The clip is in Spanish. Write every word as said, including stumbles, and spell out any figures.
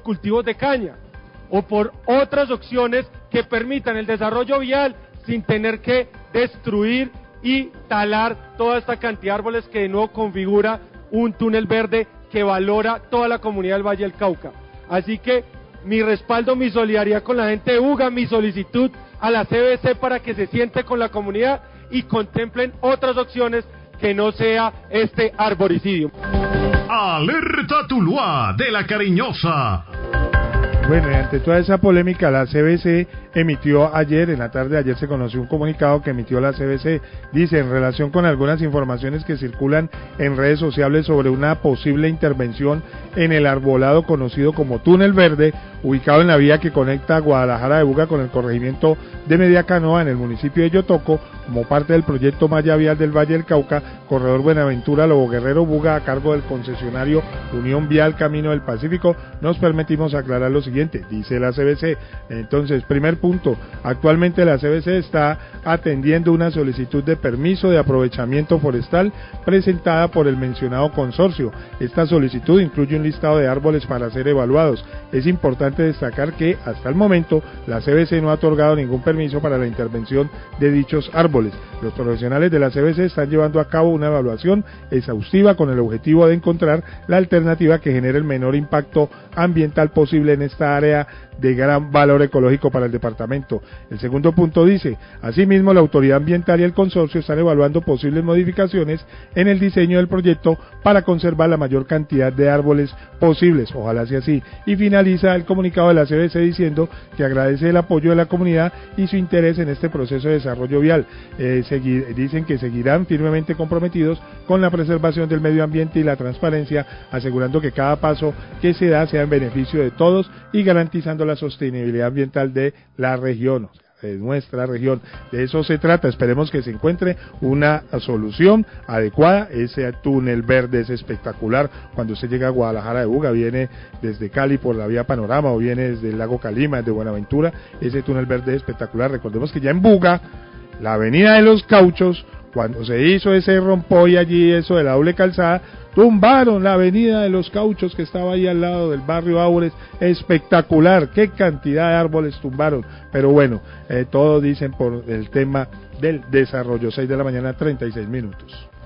cultivos de caña, o por otras opciones que permitan el desarrollo vial sin tener que destruir y talar toda esta cantidad de árboles que de nuevo configura un túnel verde que valora toda la comunidad del Valle del Cauca. Así que mi respaldo, mi solidaridad con la gente de Buga, mi solicitud a la C B C para que se siente con la comunidad y contemplen otras opciones que no sea este arboricidio. Alerta Tuluá de la Cariñosa. Bueno, y ante toda esa polémica, la C B C emitió ayer, en la tarde de ayer se conoció un comunicado que emitió la C B C. Dice, en relación con algunas informaciones que circulan en redes sociales sobre una posible intervención en el arbolado conocido como Túnel Verde, ubicado en la vía que conecta Guadalajara de Buga con el corregimiento de Mediacanoa en el municipio de Yotoco, como parte del proyecto Malla Vial del Valle del Cauca, corredor Buenaventura Lobo Guerrero Buga, a cargo del concesionario Unión Vial Camino del Pacífico, nos permitimos aclarar lo siguiente, dice la C B C. Entonces, primer punto, actualmente la C B C está atendiendo una solicitud de permiso de aprovechamiento forestal presentada por el mencionado consorcio. Esta solicitud incluye un listado de árboles para ser evaluados. Es importante destacar que hasta el momento la C B C no ha otorgado ningún permiso para la intervención de dichos árboles. Los profesionales de la C B C están llevando a cabo una evaluación exhaustiva con el objetivo de encontrar la alternativa que genere el menor impacto ambiental posible en esta área de gran valor ecológico para el departamento. El segundo punto dice, asimismo la autoridad ambiental y el consorcio están evaluando posibles modificaciones en el diseño del proyecto para conservar la mayor cantidad de árboles posibles, ojalá sea así. Y finaliza el comunicado de la C B C diciendo que agradece el apoyo de la comunidad y su interés en este proceso de desarrollo vial. Eh, segui- dicen que seguirán firmemente comprometidos con la preservación del medio ambiente y la transparencia, asegurando que cada paso que se da sea en beneficio de todos y garantizando la sostenibilidad ambiental de la región, o sea, de nuestra región. De eso se trata, esperemos que se encuentre una solución adecuada. Ese túnel verde es espectacular. Cuando usted llega a Guadalajara de Buga, viene desde Cali por la vía Panorama o viene desde el lago Calima, desde Buenaventura, ese túnel verde es espectacular. Recordemos que ya en Buga, la avenida de los Cauchos, cuando se hizo ese rompoy allí, eso de la doble calzada, tumbaron la avenida de los Cauchos que estaba ahí al lado del barrio Aures, espectacular, qué cantidad de árboles tumbaron, pero bueno, eh, todos dicen por el tema del desarrollo. Seis de la mañana, treinta y seis minutos.